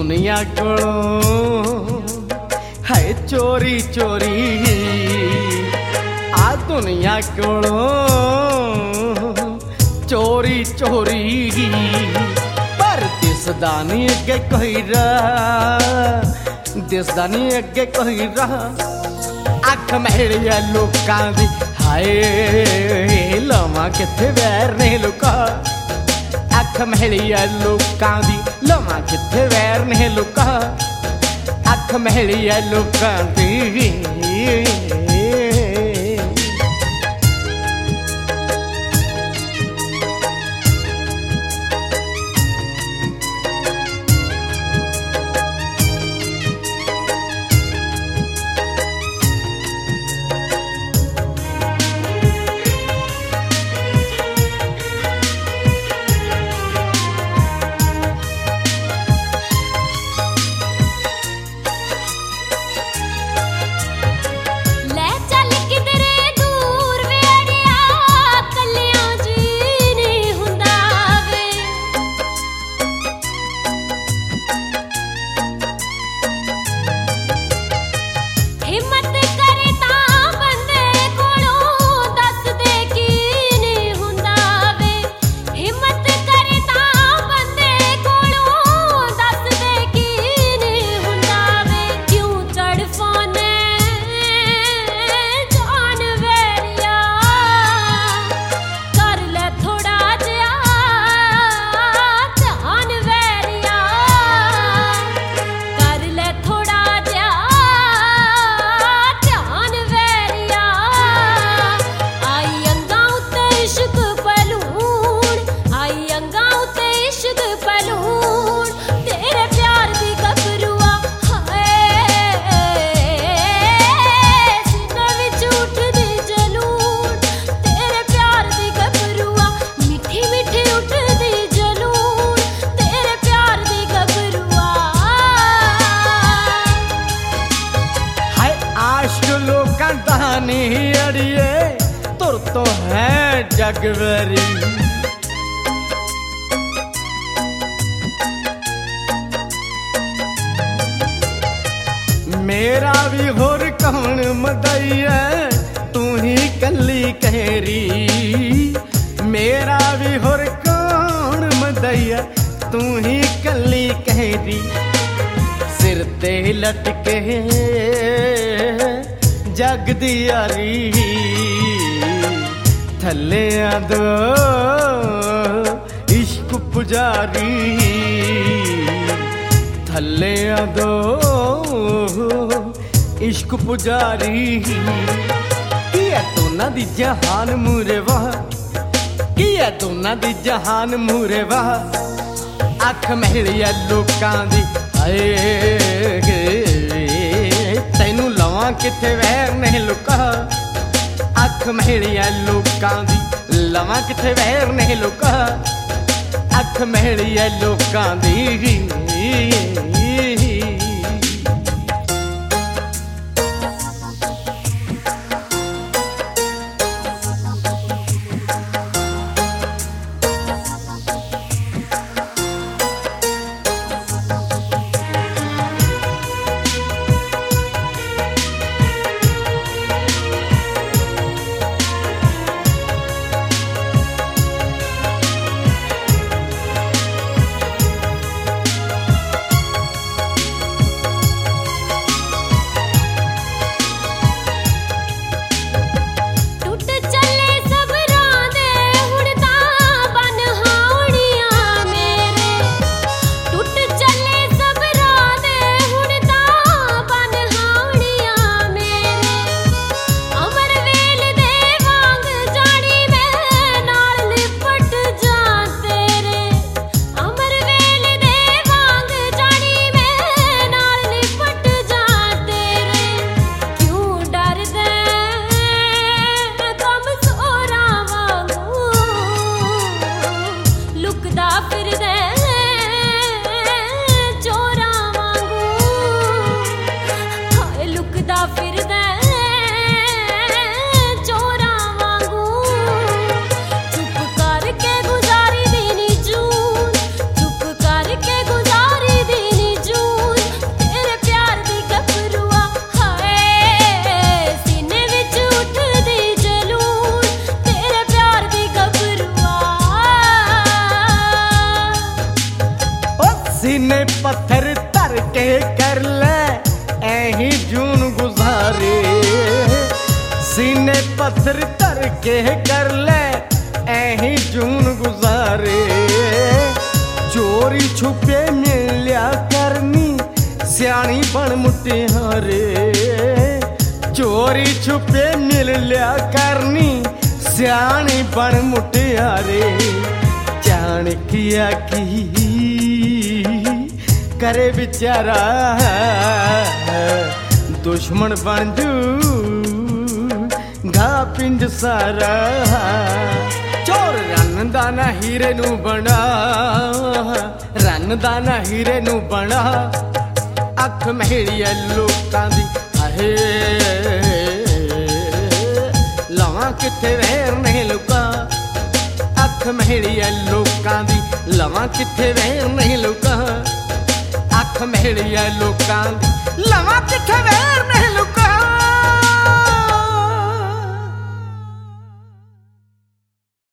दुनिया कोलों है चोरी चोरी आ दुनिया कोलों चोरी चोरी पर दिसदा नहीं अगे कोई दिसदा नहीं अगे कोई अख महलिया लोकां दी हाय लवां किथे वैर ने लुका अख महलिया लोकां दी लवां किथे वैर ने लुका अख महलिया लोकां दी अड़िए तुर तो है जगवरी मेरा भी होर कौन मदैया तू ही कली कहरी मेरा भी होर कौन मदैया तू ही कली कहरी सिर ते लटके जग दी यारी थले दो इश्क पुजारी थले दो इश्क पुजारी की है दोना दी जहान मूरे वाह की है दोना दी जहान मूरे वाह अख महलिया लोकां दी हाय तैनू लवां किथे वैर नहीं लुका अख महलिया लोकां दी लवां किथे वैर नहीं लुका अख महलिया लोकां दी पत्थर धर के कर ले ऐही जून गुजारे सीने पत्थर धर के कर ले ऐही जून गुजारे चोरी छुपे मिल लिया करनी सियाणी बन मुटियारे चोरी छुपे मिल लिया करनी सियाणी बन मुटियारे जान किया की करे बेचारा दुश्मन बन जू गा पिंड सारा चोर रन दा ना हीरे नू बना रन दा ना हीरे नू बना अख महड़िया लोकां दी आहे लावां किथे वैर नहीं लुका अख महड़िया लोकां दी लावां किथे वैर नहीं लुका अख महड़िया लोकां दी लावां किथे वैर नहीं